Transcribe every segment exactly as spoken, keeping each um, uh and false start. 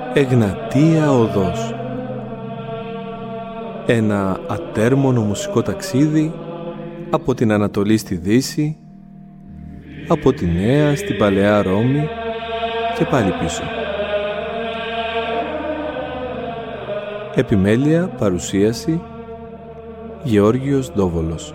Εγνατία Οδός. Ένα ατέρμονο μουσικό ταξίδι από την Ανατολή στη Δύση, από τη Νέα στην Παλαιά Ρώμη και πάλι πίσω. Επιμέλεια, παρουσίαση, Γεώργιος Ντόβολος.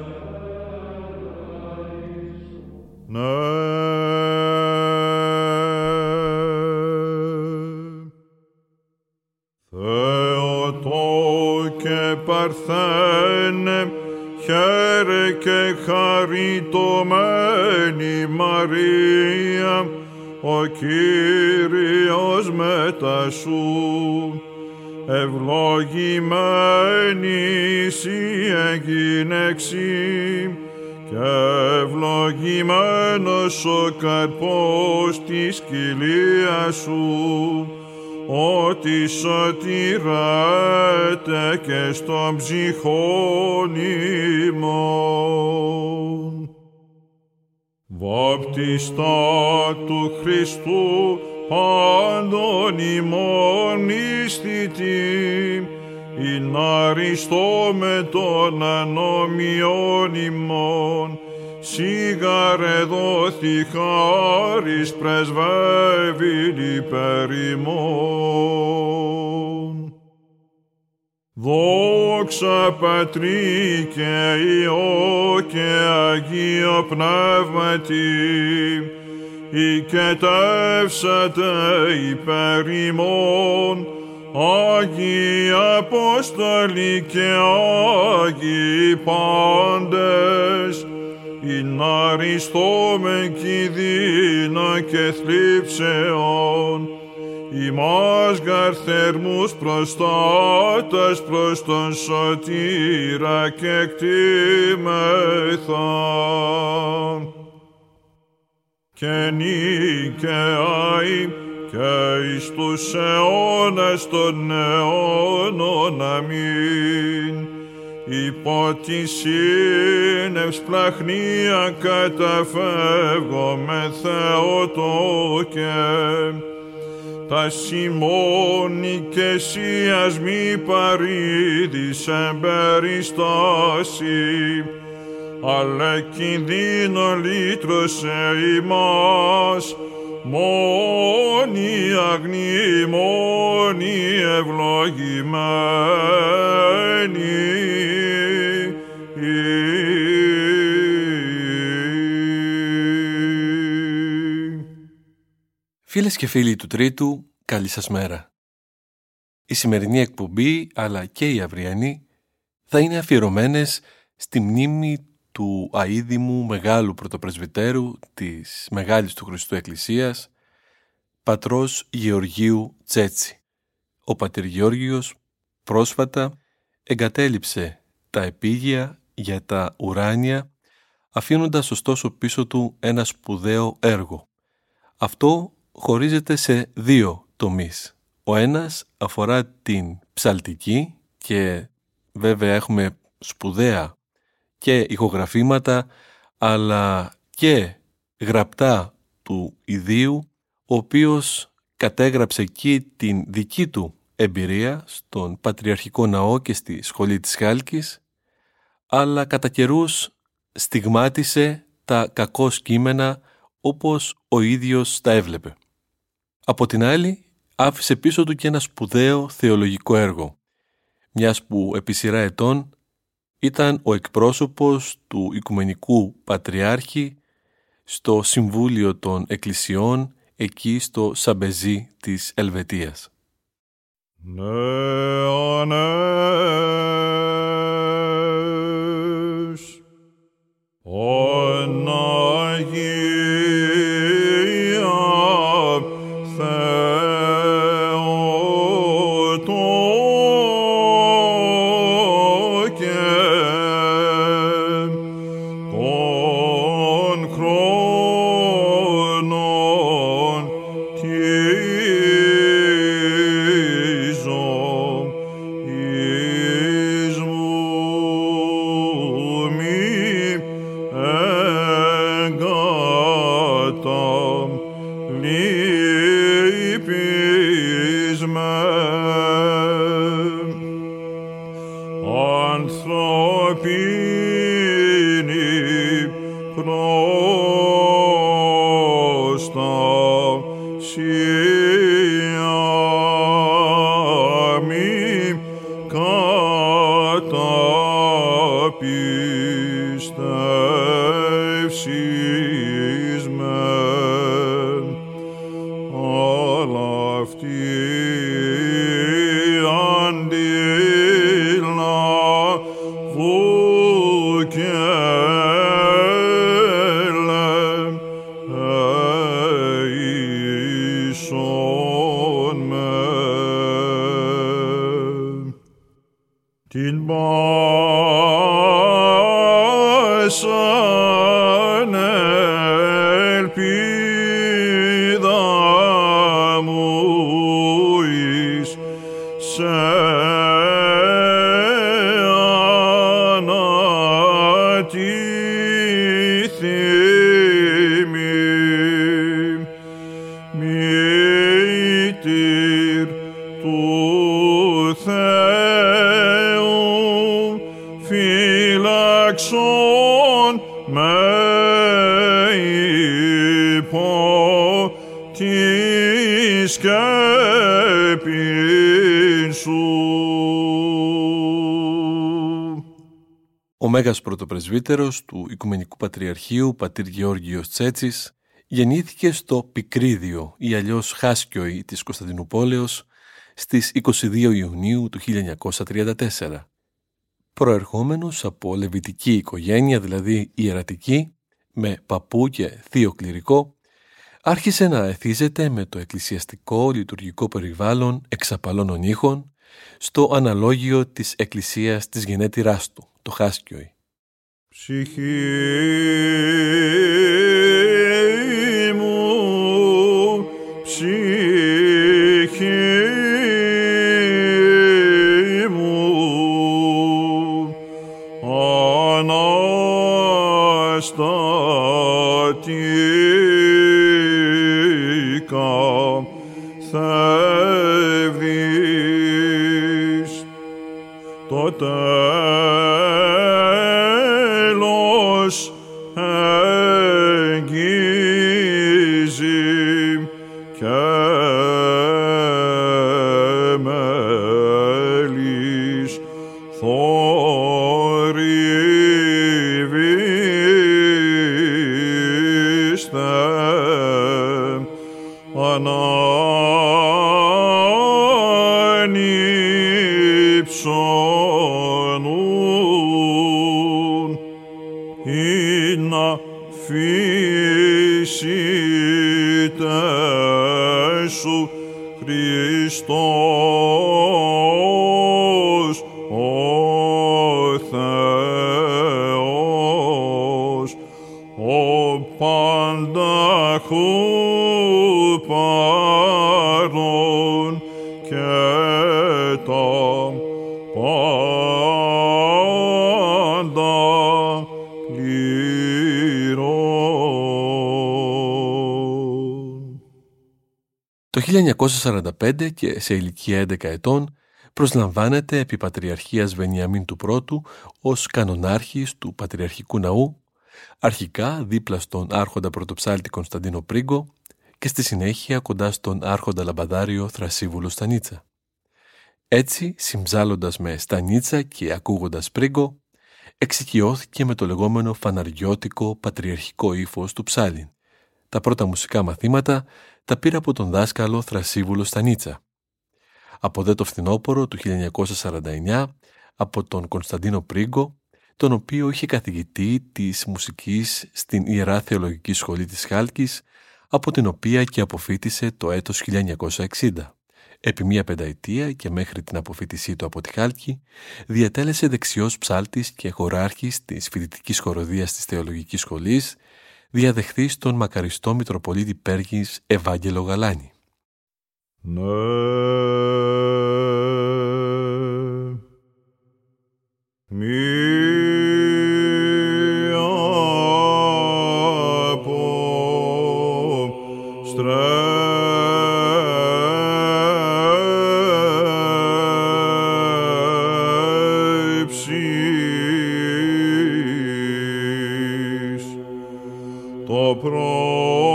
Παρθένε, χαίρε και χαριτωμένη Μαρία, ο Κύριος μετά σου. Ευλογημένη εσύ εγίνεξι και ευλογημένος ο καρπός της κοιλίας σου, ότι σωτηρέται και στον ψυχόν ημών. Βαπτιστά του Χριστού πάντων ημών ιστητή, ειν αριστό με των ανομιών ημών, σίγαρε δόθη χάρις πρεσβεύειν υπέρ ημών. Δόξα Πατρί και Υιό και Αγίο Πνεύματι, οικετεύσατε υπέρ ημών, Άγιοι Απόστολοι και Άγιοι πάντες, ειν αριστόμεν κινδύνα και θλίψεων, ημάς γαρ θερμούς προστάτες προς τον σωτήρα και εκτίμεθα. Και νικαιάοι και εις τους αιώνες των αιώνων. Αμήν. Υπό τη σύννευς πλαχνία καταφεύγω με Θεότο και τα σημών οικεσίας μη παρήδης εμπεριστάση, αλλά κινδύνο λύτρωσε ημάς, μόνοι αγνοί, μόνοι ευλογημένοι. Φίλες και φίλοι του Τρίτου, καλή σας μέρα. Η σημερινή εκπομπή, αλλά και η αυριανή, θα είναι αφιερωμένες στη μνήμη του αείδημου μεγάλου πρωτοπρεσβυτέρου της Μεγάλης του Χριστού Εκκλησίας, πατρός Γεωργίου Τσέτσι. Ο πατήρ Γεώργιος πρόσφατα εγκατέλειψε τα επίγεια για τα ουράνια, αφήνοντας ωστόσο πίσω του ένα σπουδαίο έργο. Αυτό χωρίζεται σε δύο τομείς. Ο ένας αφορά την ψαλτική και βέβαια έχουμε σπουδαία και ηχογραφήματα αλλά και γραπτά του ιδίου, ο οποίος κατέγραψε εκεί την δική του εμπειρία στον Πατριαρχικό Ναό και στη Σχολή της Χάλκης, αλλά κατά καιρούς στιγμάτισε τα κακώς κείμενα όπως ο ίδιος τα έβλεπε. Από την άλλη, άφησε πίσω του και ένα σπουδαίο θεολογικό έργο, μιας που επί σειρά ετών ήταν ο εκπρόσωπος του Οικουμενικού Πατριάρχη στο Συμβούλιο των Εκκλησιών εκεί στο Σαμπεζί της Ελβετίας. Νεανές, God. προς τα σία μη καταπιστεύσεις μεν, αλλά αυτή αντιλαβού και ελέησον μεν. Την πάσαν ελπίδα μου εις σε ανατιθήμη, μήτηρ του Θεού φύλαξον με υπό τη σκέπην σου. Ο Μέγας Πρωτοπρεσβύτερος του Οικουμενικού Πατριαρχείου, πατήρ Γεώργιος Τσέτσης, γεννήθηκε στο Πικρίδιο ή αλλιώς Χάσκιοι της Κωνσταντινούπολεως στις είκοσι δύο Ιουνίου του χίλια εννιακόσια τριάντα τέσσερα. Προερχόμενος από λεβιτική οικογένεια, δηλαδή ιερατική, με παππού και θείο κληρικό, άρχισε να εθίζεται με το εκκλησιαστικό λειτουργικό περιβάλλον εξαπαλώνων ήχων στο αναλόγιο της εκκλησίας της γενέτειράς του, το Χάσκιοι. Ψυχή μου, ψυχή μου, αναστατικά θεύδεις το τέλος εγγίζει και μέλης θορυβήστε ανάνυψωνούν ή να φύσητε σου Χριστός ο Θεός, ο πανταχού παρών και τα πάντα πληρών. Το χίλια εννιακόσια σαράντα πέντε και σε ηλικία έντεκα ετών προσλαμβάνεται επί Πατριαρχίας Βενιαμίν του Πρώτου ως κανονάρχης του Πατριαρχικού Ναού, αρχικά δίπλα στον άρχοντα πρωτοψάλτη Κωνσταντίνο Πρίγκο και στη συνέχεια κοντά στον άρχοντα λαμπαδάριο Θρασίβουλο Στανίτσα. Έτσι, συμψάλλοντας με Στανίτσα και ακούγοντας Πρίγκο, εξοικειώθηκε με το λεγόμενο φαναριώτικο πατριαρχικό ύφος του ψάλιν. Τα πρώτα μουσικά μαθήματα τα πήρε από τον δάσκαλο Θρασίβουλο Στανίτσα. Από δε το φθινόπωρο του χίλια εννιακόσια σαράντα εννιά από τον Κωνσταντίνο Πρίγκο, τον οποίο είχε καθηγητή της μουσικής στην Ιερά Θεολογική Σχολή της Χάλκης, από την οποία και αποφοίτησε το έτος χίλια εννιακόσια εξήντα. Επί μία πενταετία και μέχρι την αποφοίτησή του από τη Χάλκη, διατέλεσε δεξιός ψάλτης και χωράρχης της φοιτητικής χοροδίας της Θεολογικής Σχολής, διαδεχθής τον μακαριστό Μητροπολίτη Πέργης Ευάγγελο Γαλάνη. Ναι, μία από στρέψεις το πρώτο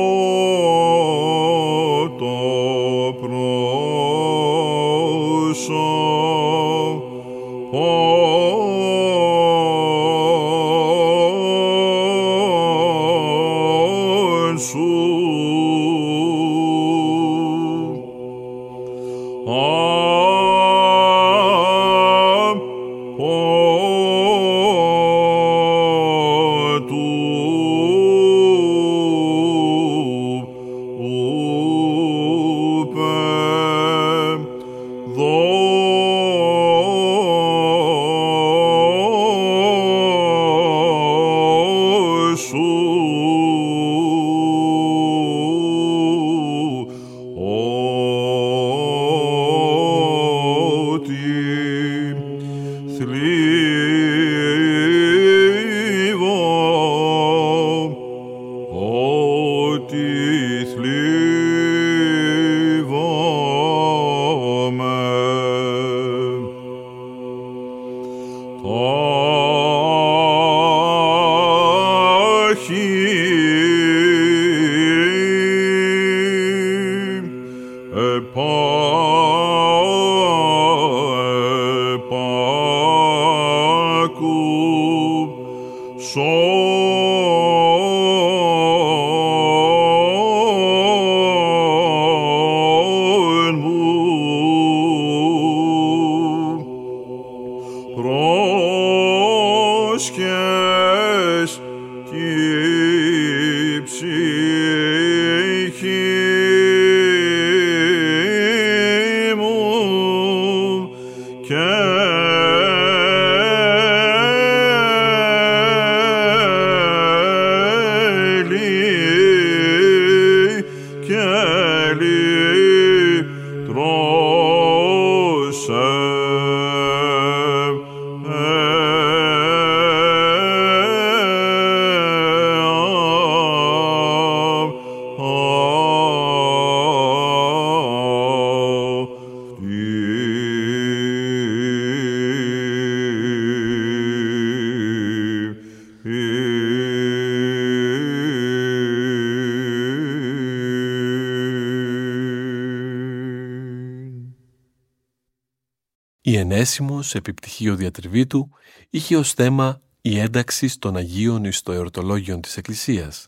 πρόσωπον σου. Η Ενέσιμος επιπτυχίο διατριβήτου είχε ως θέμα η ένταξη των Αγίων εις το εορτολόγιον της Εκκλησίας.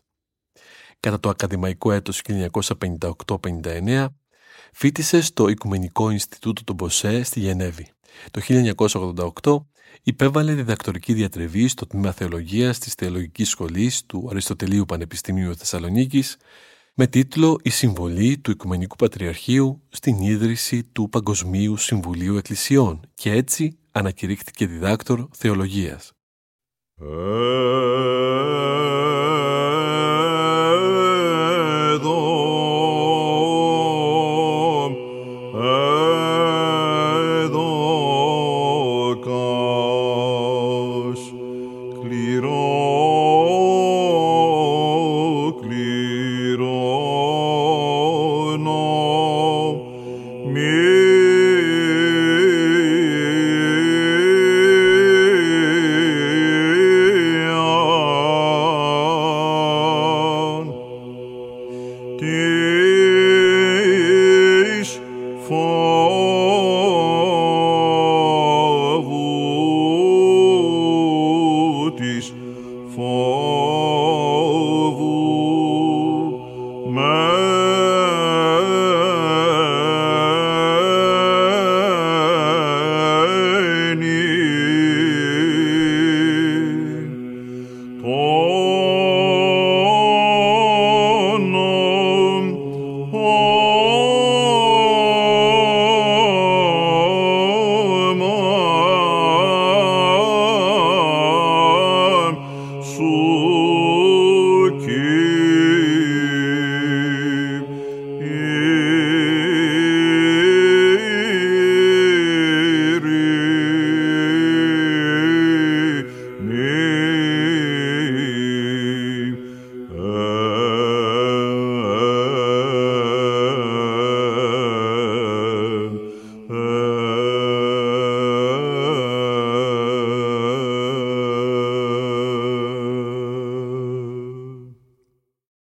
Κατά το ακαδημαϊκό έτος χίλια εννιακόσια πενήντα οκτώ πενήντα εννέα φοίτησε στο Οικουμενικό Ινστιτούτο των Μποσέ στη Γενέβη. Το χίλια εννιακόσια ογδόντα οκτώ υπέβαλε διδακτορική διατριβή στο τμήμα Θεολογίας της Θεολογικής Σχολής του Αριστοτελείου Πανεπιστημίου Θεσσαλονίκης με τίτλο «Η συμβολή του Οικουμενικού Πατριαρχείου στην ίδρυση του Παγκοσμίου Συμβουλίου Εκκλησιών» και έτσι ανακηρύχθηκε διδάκτορ θεολογίας.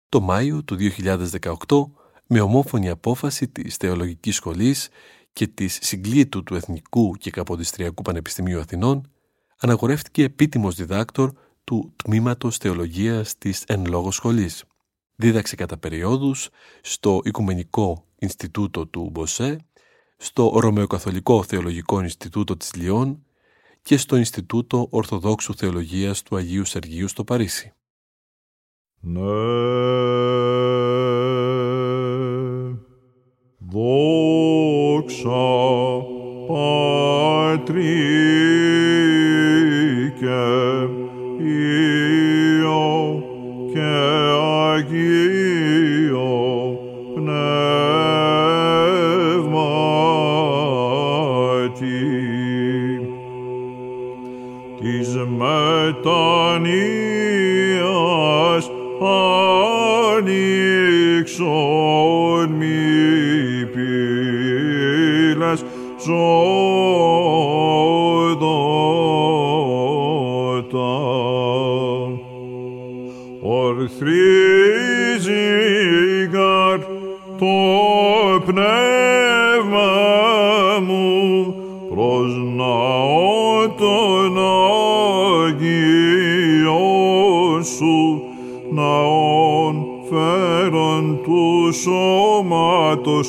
Το Μάιο του δύο χιλιάδες δεκαοκτώ, με ομόφωνη απόφαση της Θεολογικής Σχολής και της Συγκλήτου του Εθνικού και Καποδιστριακού Πανεπιστημίου Αθηνών, αναγορεύτηκε επίτιμος διδάκτορ του Τμήματος Θεολογίας της εν λόγω σχολής. Δίδαξε κατά περιόδους στο Οικουμενικό Ινστιτούτο του Μποσέ, στο Ρωμαιοκαθολικό Θεολογικό Ινστιτούτο της Λιών και στο Ινστιτούτο Ορθοδόξου Θεολογίας του Αγίου Σεργίου στο Παρίσι. Ναι, δόξα Πατρί και Υιό και Αγίο Πνεύματι της μετανοίας ανοίξον μη πύλες ζωδότα. Ορθρίζει γαρ το πνεύμα μου προς ναό των Αγίων σου, ναόν φέρον του σώματος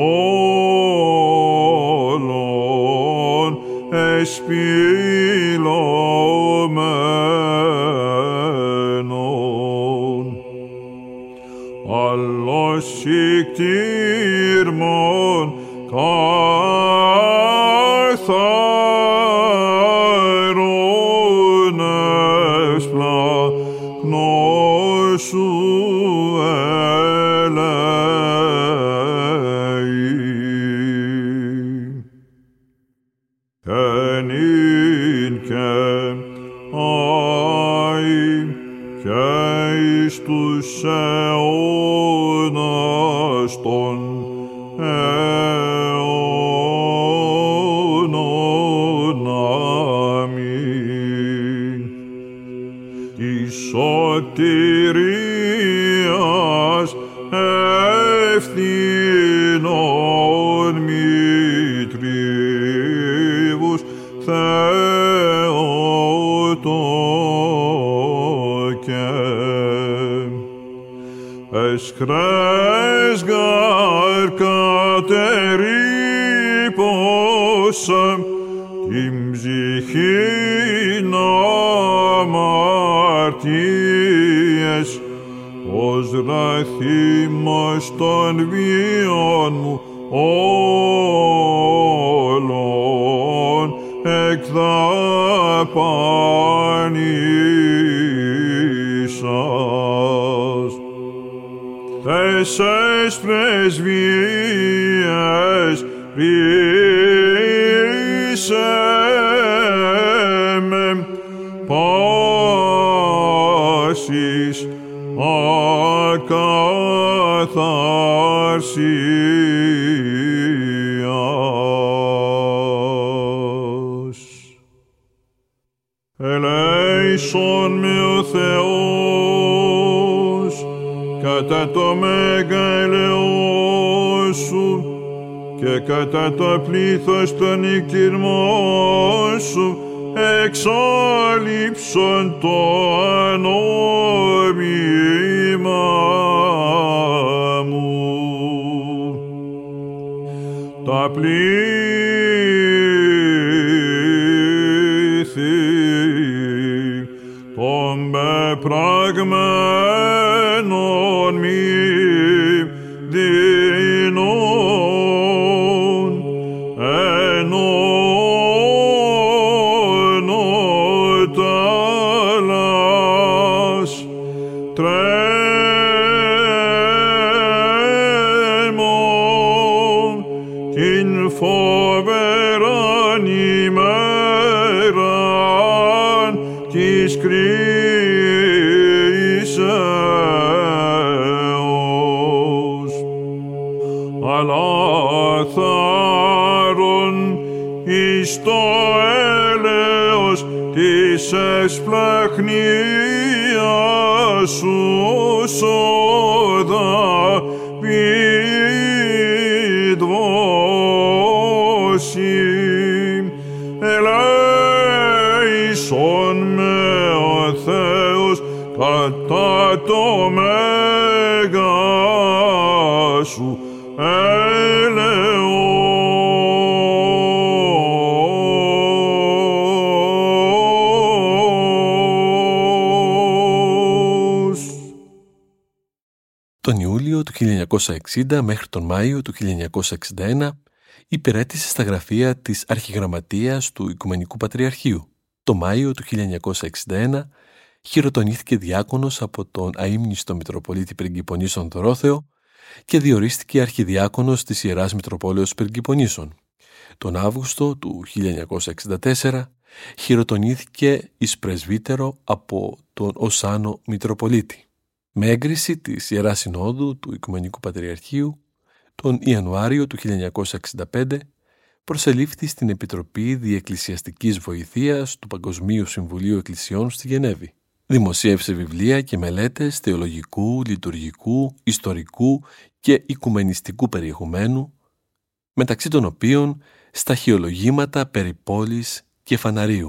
όλων εσπυλωμένων. Αλλός ικτήρμον καθαρόν ευσπλαχνός σου ελέη. Εν ειν και αΐ και εις τους αιώνας των αιώνων. Αμήν. Της σωτηρίας ευθύνων μητρίβους Θεότοκε. Εσχρές γαρ κατερίπωσαν την ψυχήν αμαρτίες, ως ραθήμος των βίων μου όλων εκδαπανίσας. Τέσσερις πρεσβείες πρίσε με πάσης ακαθαρσίας. Ελέησον με ο Θεός κατά το μέγα ελαιόν σου και κατά το πλήθος των οικειρμών σου, εξάλειψον το ανόμημα μου. Τα πλήθη των πεπραγμένων μη δίνων ενώνοταλας τρέμον την φοβεράν ημέραν της κρίσεως. Αλλά θάρρον εις το έλεος της εσπλαχνίας σου κατώ μέγα σου έλεος. Τον Ιούλιο του χίλια εννιακόσια εξήντα μέχρι τον Μάιο του χίλια εννιακόσια εξήντα ένα υπηρέτησε στα γραφεία της Αρχιγραμματείας του Οικουμενικού Πατριαρχείου. Το Μάιο του χίλια εννιακόσια εξήντα ένα χειροτονήθηκε διάκονος από τον αείμνηστο Μητροπολίτη Πριγκιπονήσων Δωρόθεο και διορίστηκε αρχιδιάκονος της Ιεράς Μητροπόλεως Πριγκιπονήσων. Τον Αύγουστο του χίλια εννιακόσια εξήντα τέσσερα χειροτονήθηκε εις πρεσβύτερο από τον Οσάνο Μητροπολίτη. Με έγκριση της Ιεράς Συνόδου του Οικουμενικού Πατριαρχείου, τον Ιανουάριο του χίλια εννιακόσια εξήντα πέντε προσελήφθη στην Επιτροπή Διεκκλησιαστικής Βοηθείας του Παγκοσμίου Συμβουλίου Εκκλησιών στη Γενέβη. Δημοσίευσε βιβλία και μελέτες θεολογικού, λειτουργικού, ιστορικού και οικουμενιστικού περιεχομένου, μεταξύ των οποίων σταχυολογήματα περί πόλης και φαναρίου.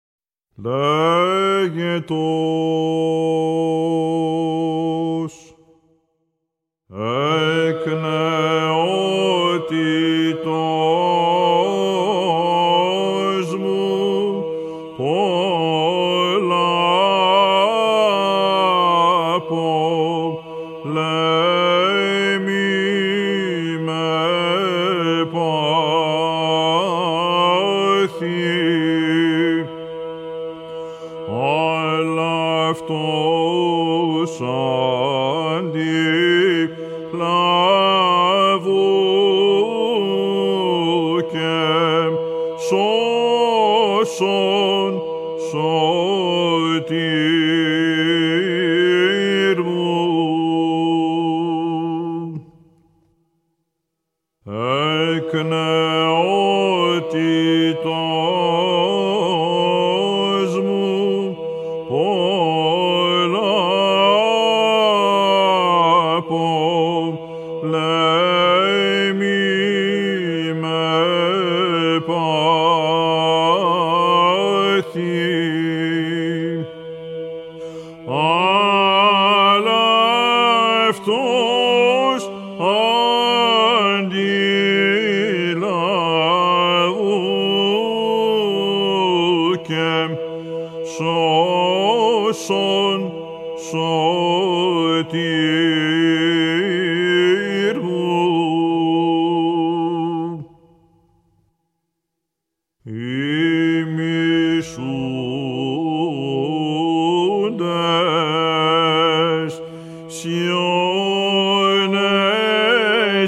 Λέγετος εκ νεότητος μου πολλά πολέμη με πάθη, αλλά αυτός αντικλάβου και σώσον σωτήρ μου. Εκ νεότητος μου πολλά πολέμη με πάθη, αλλά αυτός αντιλάβου και σώσον σωτήρ μου. Ημισούντες σιώνες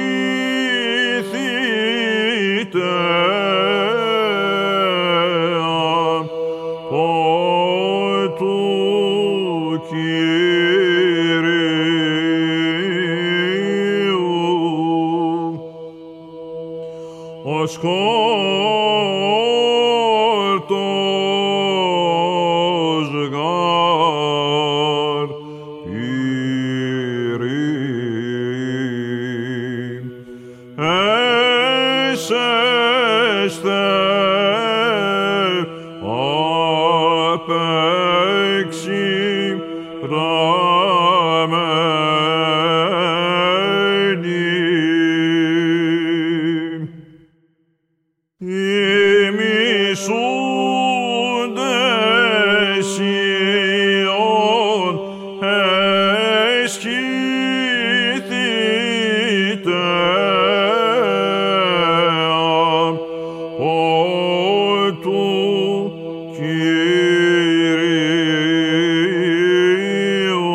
χυθείτε από του Κυρίου. Ο σκόρτος γαρ πήρη, έσεσθε απέξι ραμμένη. Ημισούντες Σιών εσχυθείτε από του Κυρίου.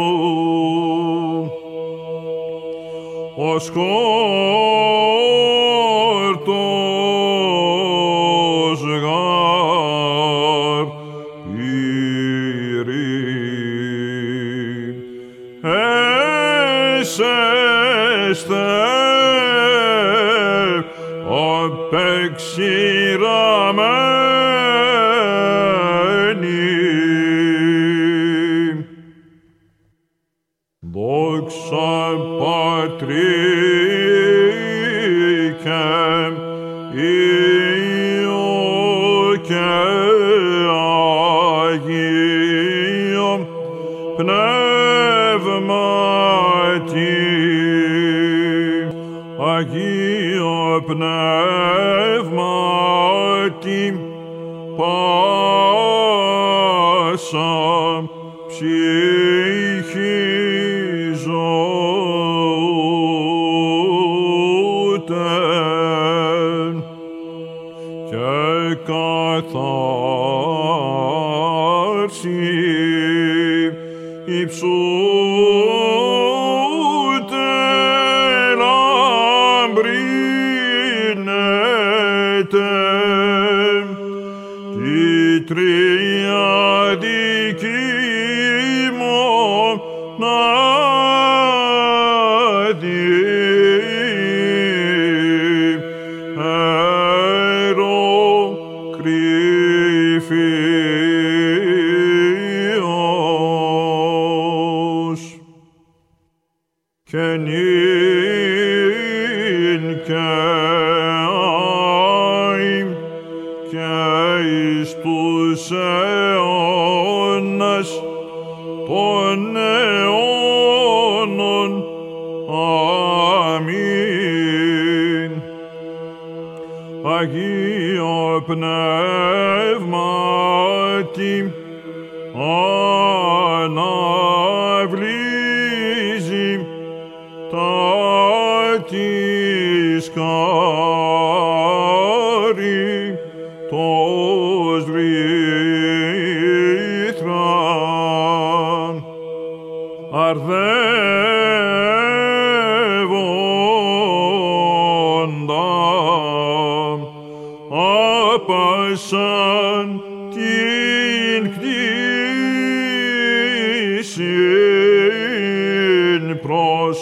Ο σκόρτος γαρ πήρη, έσεσθε απεξηραμένη. Δόξα Πατρί και Υιό και Αγίον Πνεύματι Αγίο Πνεύματι, πάσα ψυχή ζώτε και καθάρση υψούτε λαμπρίνετε τη τριαδική μοναδική αεροκρυφίος και νυν και άη και εις τους αιώνας των αιώνων. Αμήν. Αγίο Πνεύματι, αναβλύζει τα της χάριτος βρίθραν αρδεύοντα άπασαν την κτήσιν προς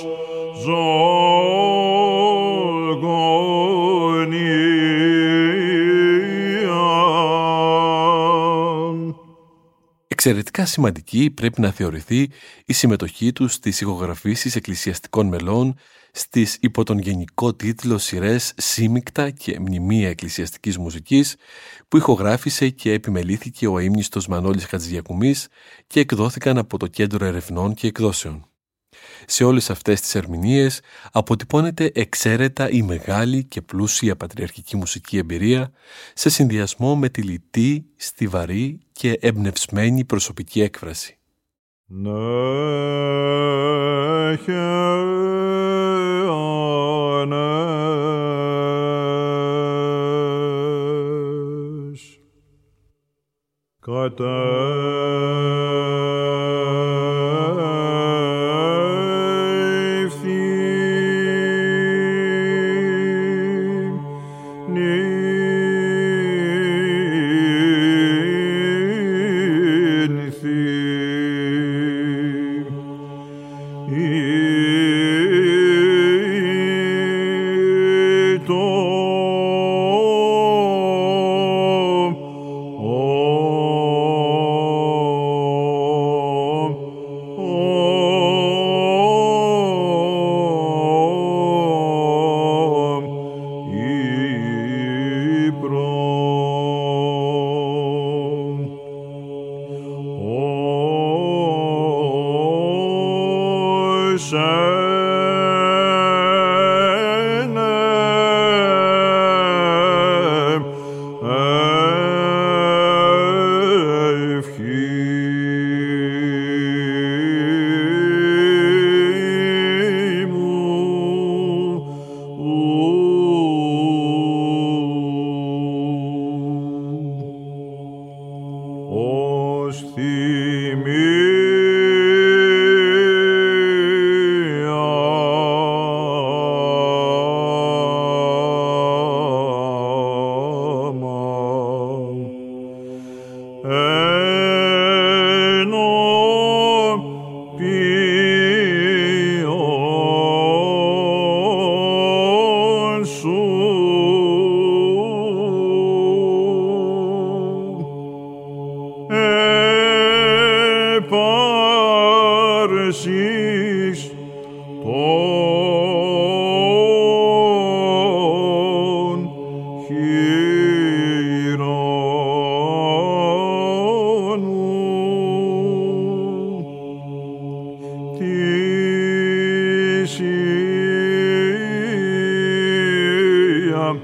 ζωγονίαν. Εξαιρετικά σημαντική πρέπει να θεωρηθεί η συμμετοχή τους στις ηχογραφήσεις εκκλησιαστικών μελών στις υπό τον γενικό τίτλο σειρές «Σύμικτα» και «Μνημεία εκκλησιαστικής μουσικής» που ηχογράφησε και επιμελήθηκε ο αείμνηστος Μανώλης Χατζηδιακουμής και εκδόθηκαν από το Κέντρο Ερευνών και Εκδόσεων. Σε όλες αυτές τις ερμηνείες αποτυπώνεται εξαίρετα η μεγάλη και πλούσια πατριαρχική μουσική εμπειρία σε συνδυασμό με τη λιτή, στιβαρή και εμπνευσμένη προσωπική έκφραση. θυσία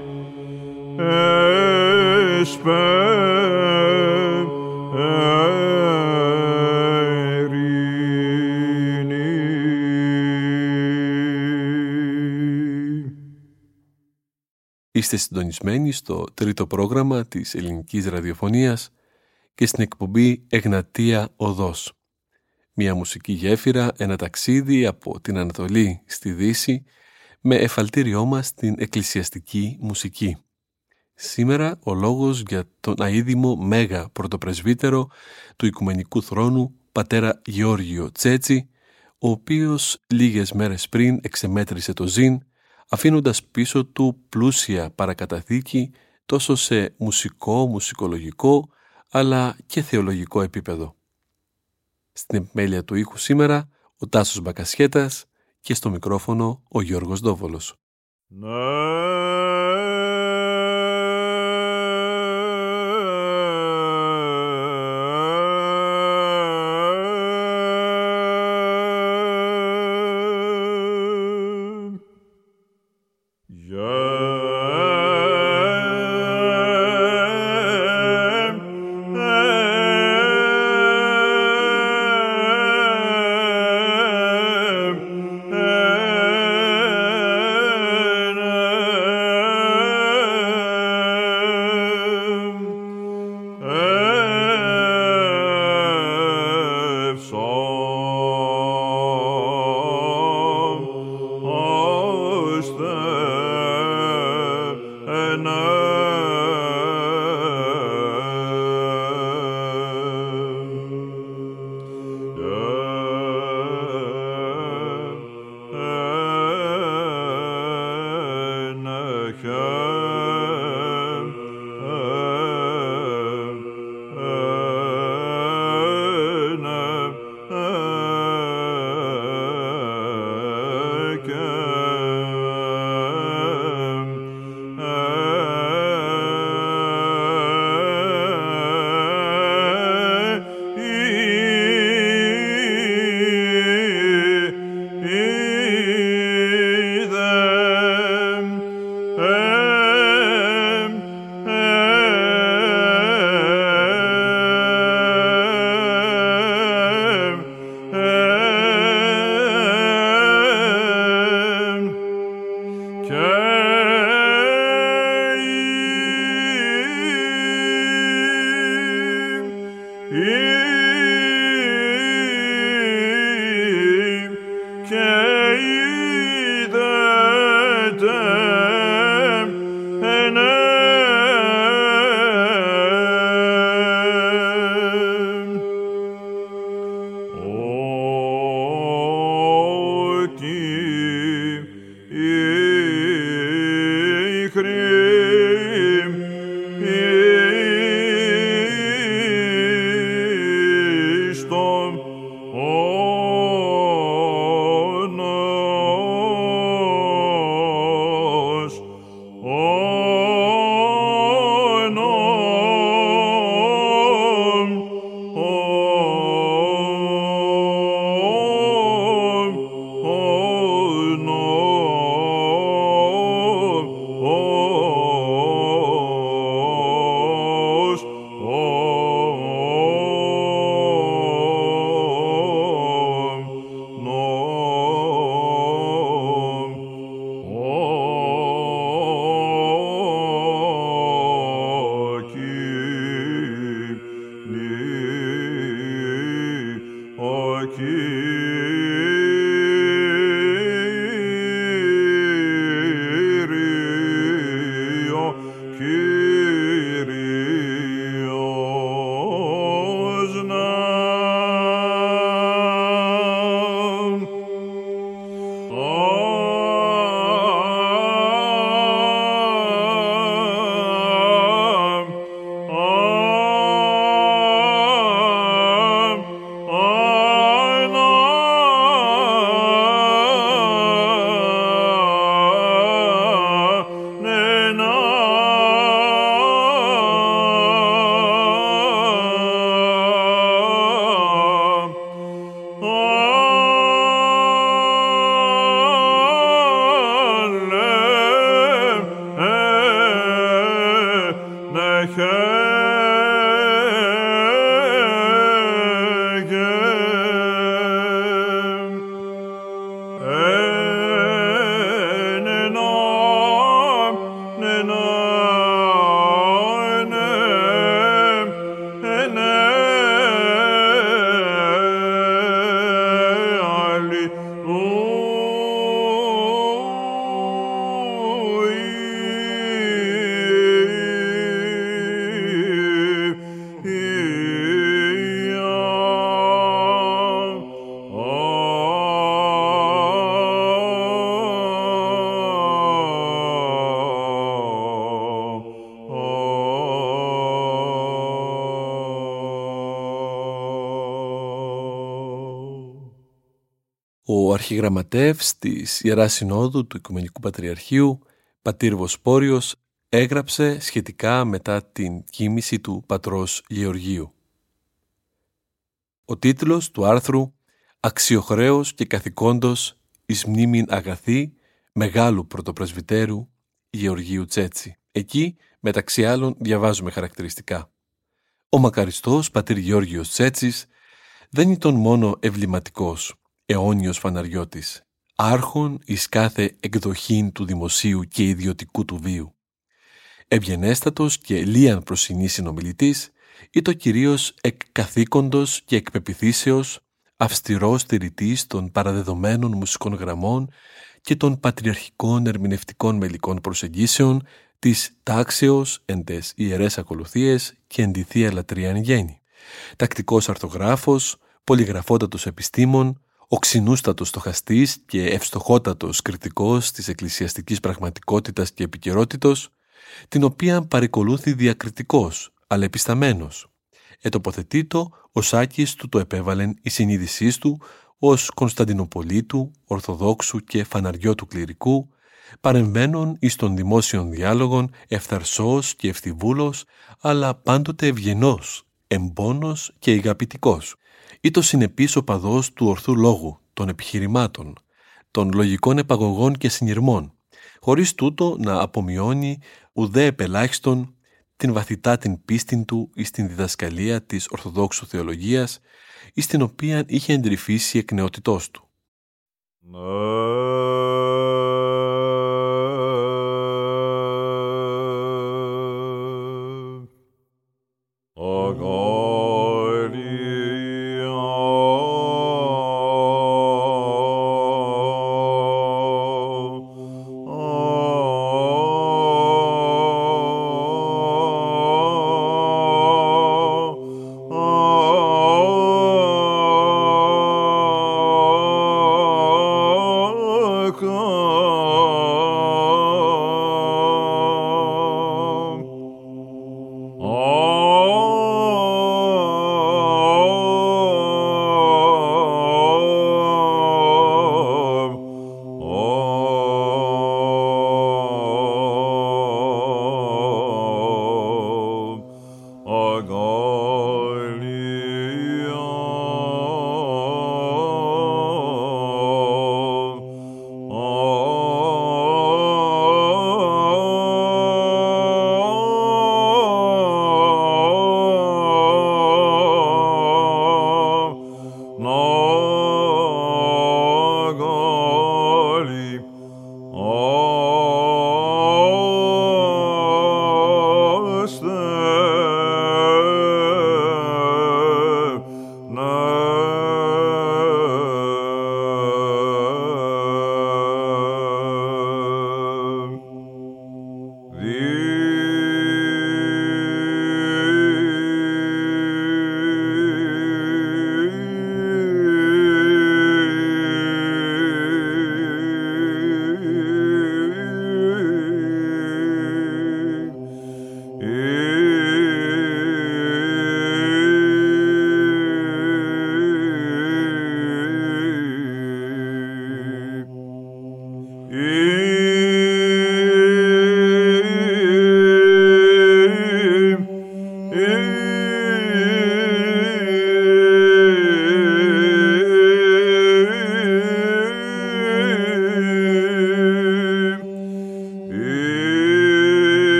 εσπερίνη. Είστε συντονισμένοι στο τρίτο πρόγραμμα της ελληνικής ραδιοφωνίας και στην εκπομπή Εγνατία Οδός. Μια μουσική γέφυρα, ένα ταξίδι από την Ανατολή στη Δύση με εφαλτήριό μας την εκκλησιαστική μουσική. Σήμερα ο λόγος για τον αείδημο Μέγα Πρωτοπρεσβύτερο του Οικουμενικού Θρόνου, πατέρα Γεώργιο Τσέτσι, ο οποίος λίγες μέρες πριν εξεμέτρησε το Ζήν, αφήνοντας πίσω του πλούσια παρακαταθήκη τόσο σε μουσικό, μουσικολογικό, αλλά και θεολογικό επίπεδο. Στην επιμέλεια του ήχου σήμερα ο Τάσος Μπακασιέτας και στο μικρόφωνο ο Γιώργος Δόβολος. Yeah. Ο αρχιγραμματεύς της Ιεράς Συνόδου του Οικουμενικού Πατριαρχείου, πατήρ Βοσπόριος, έγραψε σχετικά μετά την κοίμηση του πατρός Γεωργίου. Ο τίτλος του άρθρου «Αξιοχρέος και καθηκόντος εις μνήμην αγαθή μεγάλου πρωτοπρεσβυτέρου Γεωργίου Τσέτσι». Εκεί, μεταξύ άλλων, διαβάζουμε χαρακτηριστικά. Ο μακαριστός πατήρ Γεώργιος Τσέτσης δεν ήταν μόνο ευληματικός, αιώνιος φαναριώτης, άρχον εις κάθε εκδοχήν του δημοσίου και ιδιωτικού του βίου. Ευγενέστατος και λίαν προσινής συνομιλητής, ήταν κυρίως εκ καθήκοντος και εκ πεποιθήσεως αυστηρός στηρητής των παραδεδομένων μουσικών γραμμών και των πατριαρχικών ερμηνευτικών μελικών προσεγγίσεων της τάξεως εν τες ιερές ακολουθίες και εν τη Θεία Λατρεία εν γέννη. Τακτικός αρθογράφος, πολυγραφότατος επιστήμων, οξυνούστατος στοχαστής και ευστοχότατος κριτικός της εκκλησιαστικής πραγματικότητας και επικαιρότητος, την οποία παρεκολούθη διακριτικός, αλλά επισταμένος. Ετοποθετείτο ως άκης του το επέβαλεν η συνείδησής του ως Κωνσταντινοπολίτου, Ορθοδόξου και φαναριώτου κληρικού, παρεμβαίνων εις των δημόσιων διάλογων ευθαρσός και ευθυβούλος, αλλά πάντοτε ευγενός, εμπόνος και ηγαπητικός. Ήτο συνεπής οπαδός του ορθού λόγου, των επιχειρημάτων, των λογικών επαγωγών και συνειρμών, χωρίς τούτο να απομειώνει ουδέ επελάχιστον την βαθυτά την πίστην του εις την διδασκαλία της Ορθοδόξου Θεολογίας, εις την οποία είχε εντρυφήσει εκ νεότητός του. Oh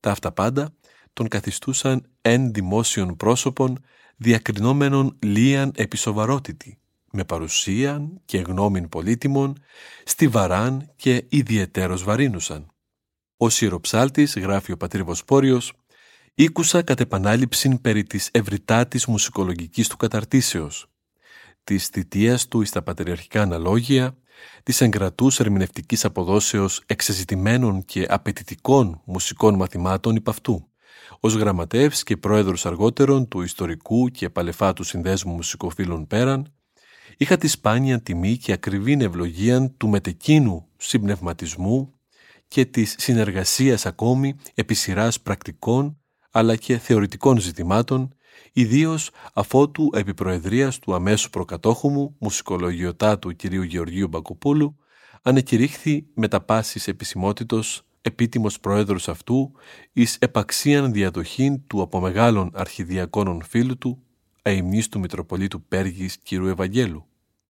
Τα αυτά πάντα τον καθιστούσαν εν δημόσιων πρόσωπων διακρινόμενων λίαν επισοβαρότητη, με παρουσίαν και γνώμην πολύτιμων, στιβαράν και ιδιαιτέρως βαρύνουσαν. Ο ιεροψάλτης, γράφει ο πατήρ Βοσπόριος, «Ήκουσα κατ' επανάληψην περί της ευρυτάτης μουσικολογικής του καταρτήσεως, της θητείας του εις τα πατριαρχικά αναλόγια, της εγκρατούς ερμηνευτικής αποδόσεως εξεζητημένων και απαιτητικών μουσικών μαθημάτων υπ' αυτού, ως γραμματεύς και πρόεδρος αργότερον του ιστορικού και παλεφάτου συνδέσμου μουσικοφίλων πέραν, είχα τη σπάνια τιμή και ακριβήν ευλογίαν του μετεκίνου συμπνευματισμού και της συνεργασίας ακόμη επί σειράς πρακτικών αλλά και θεωρητικών ζητημάτων, ιδίως αφότου επί προεδρίας του αμέσου προκατόχου μου, μουσικολογιοτάτου κυρίου Γεωργίου Μπακοπούλου, ανεκηρύχθη με τα πάσης επισημότητος επίτιμος πρόεδρος αυτού εις επαξίαν διαδοχήν του από μεγάλων αρχιδιακόνων φίλου του, αημνής του Μητροπολίτου Πέργης κ. Ευαγγέλου.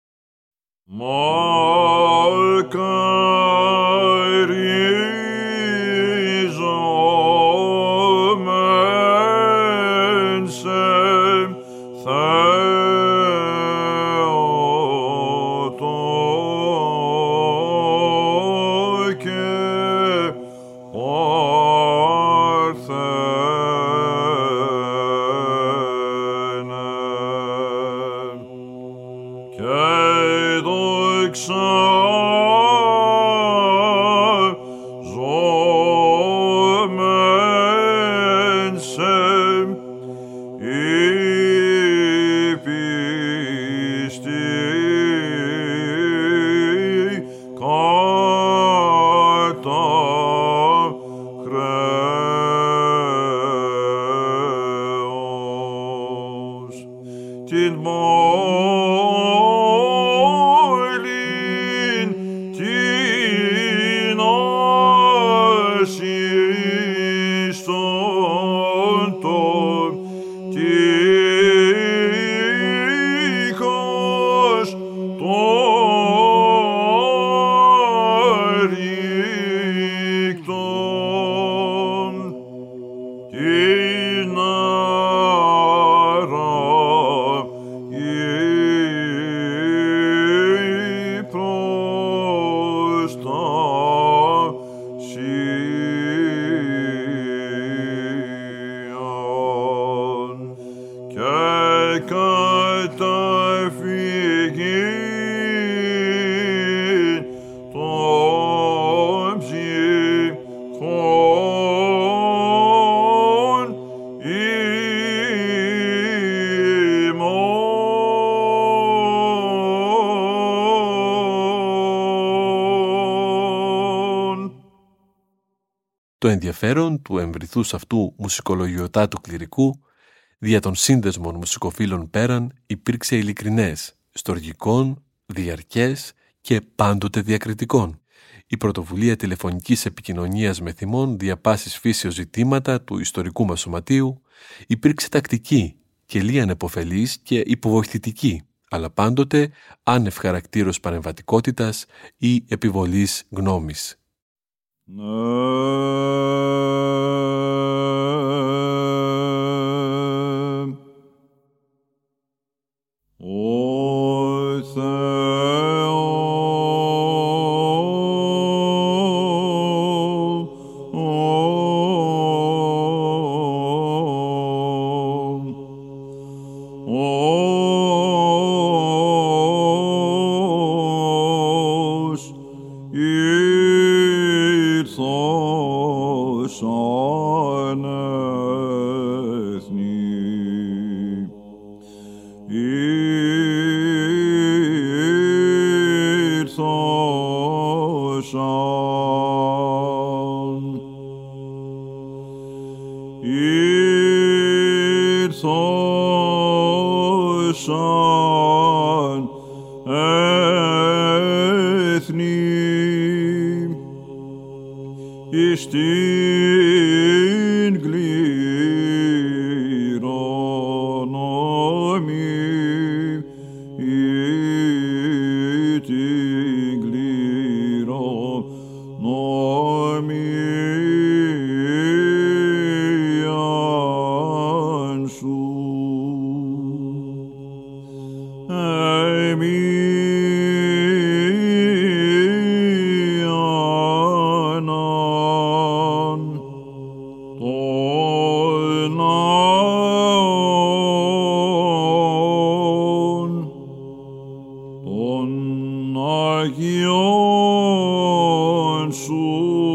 Το ενδιαφέρον του εμβριθούς αυτού μουσικολογιοτάτου κληρικού δια των σύνδεσμων μουσικοφίλων πέραν υπήρξε ειλικρινές, στοργικών, διαρκές και πάντοτε διακριτικών. Η πρωτοβουλία τηλεφωνικής επικοινωνίας με θυμών δια πάσης φύσεως ζητήματα του ιστορικού μας σωματείου υπήρξε τακτική και λίαν επωφελής και υποβοηθητική, αλλά πάντοτε άνευ χαρακτήρος παρεμβατικότητας ή επιβολής γνώμης. Νομή των Αγιών σου.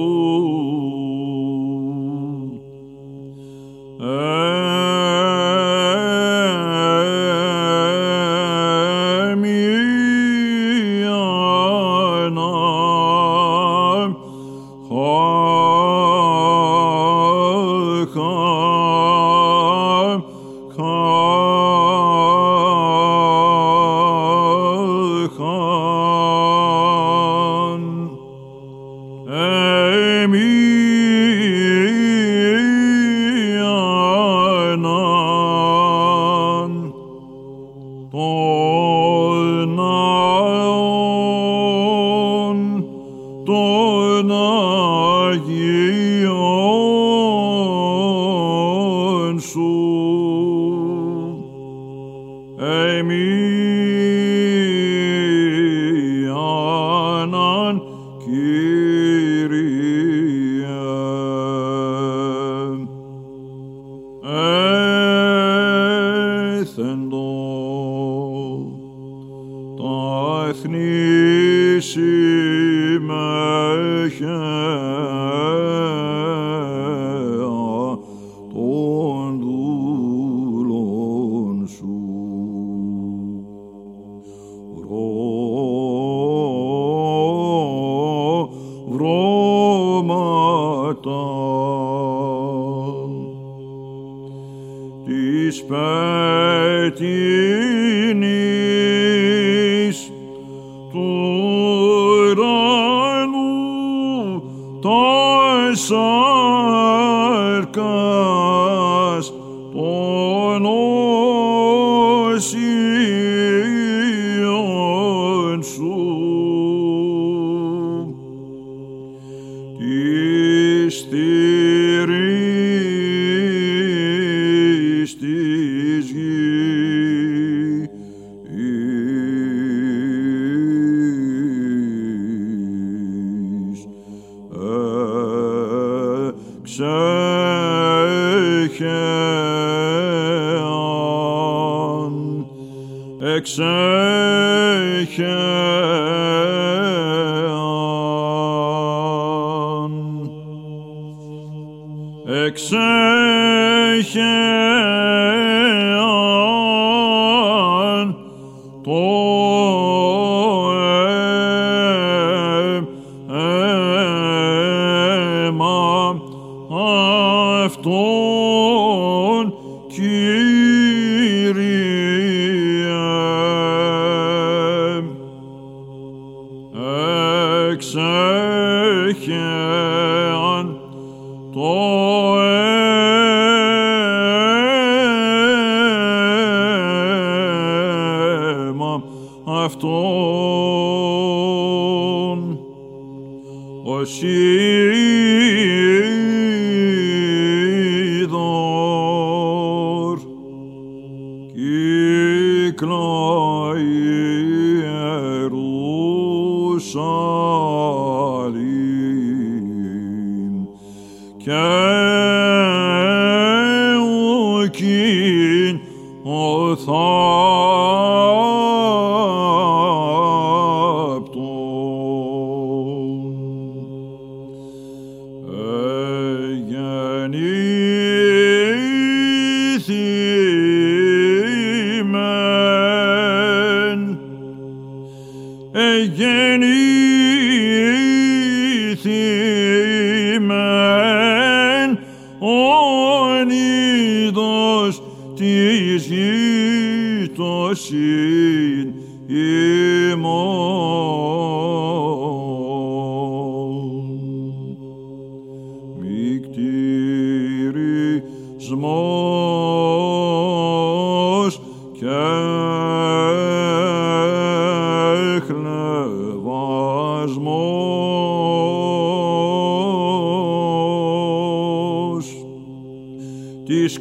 Της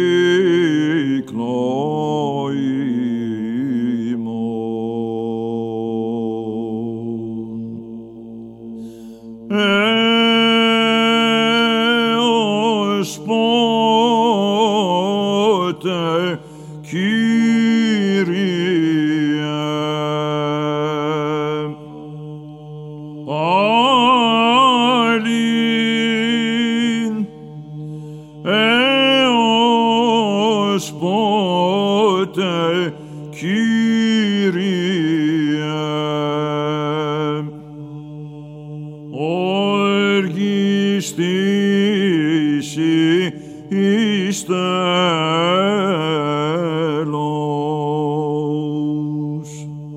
κυκλοήμων. Έως πότε, Κύριε, στήσει εις τέλος.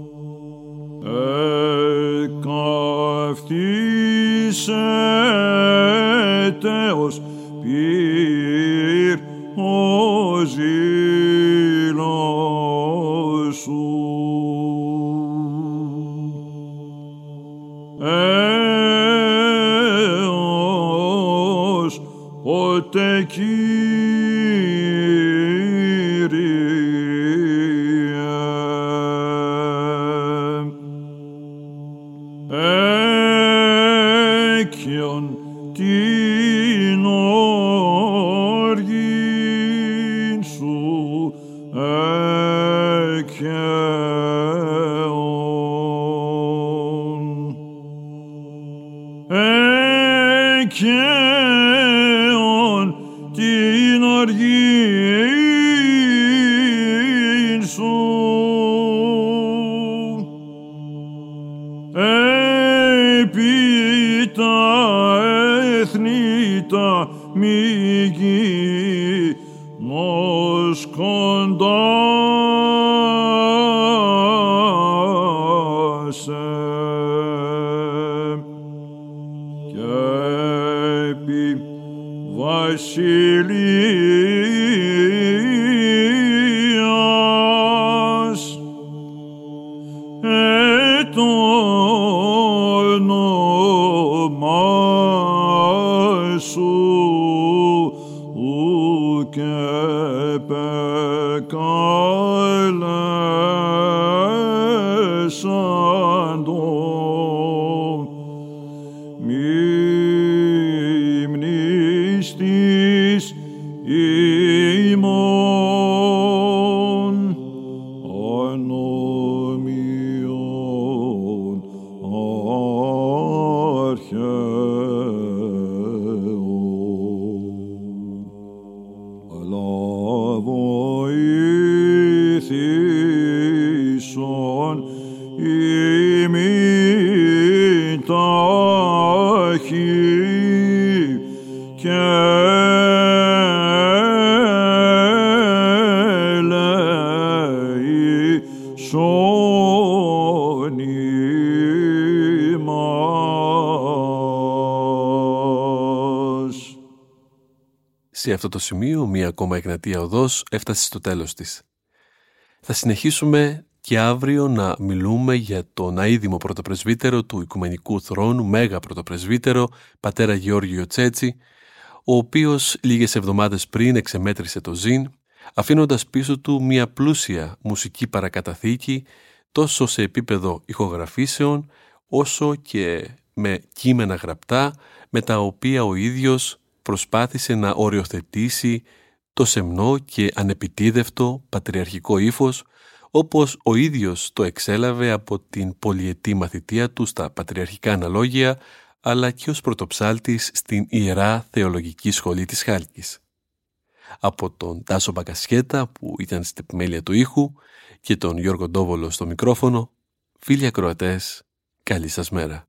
Εκαυτίσεται ως πυρ ο ζήλος σου. Έως ποτέ Κύριε, την οργήν σου εκαίων. Εκαίων την οργήν σου. Επί τα έθνη τα μη νος κοντά σε, και επί βασιλείας ετ όνομα σου ουκ επεκάλεσαντο μνήμνης της ημών ανομιών αρχαίων. Αλλά βοήθησον ημίν τάχει και ελέησον ημάς. Σε αυτό το σημείο, μία ακόμα Εγνατία Οδός έφτασε στο τέλος της. Θα συνεχίσουμε και αύριο να μιλούμε για τον αείδημο πρωτοπρεσβύτερο του Οικουμενικού Θρόνου, μέγα πρωτοπρεσβύτερο, πατέρα Γεώργιο Τσέτσι, ο οποίος λίγες εβδομάδες πριν εξεμέτρησε το Ζήν, αφήνοντας πίσω του μια πλούσια μουσική παρακαταθήκη, τόσο σε επίπεδο ηχογραφήσεων, όσο και με κείμενα γραπτά, με τα οποία ο ίδιος προσπάθησε να οριοθετήσει το σεμνό και ανεπιτίδευτο πατριαρχικό ύφος, όπως ο ίδιος το εξέλαβε από την πολυετή μαθητεία του στα πατριαρχικά αναλόγια, αλλά και ως πρωτοψάλτης στην Ιερά Θεολογική Σχολή της Χάλκης. Από τον Τάσο Μπακασιέτα, που ήταν στην επιμέλεια του ήχου, και τον Γιώργο Ντόβολο στο μικρόφωνο, φίλοι ακροατές, καλή σας μέρα.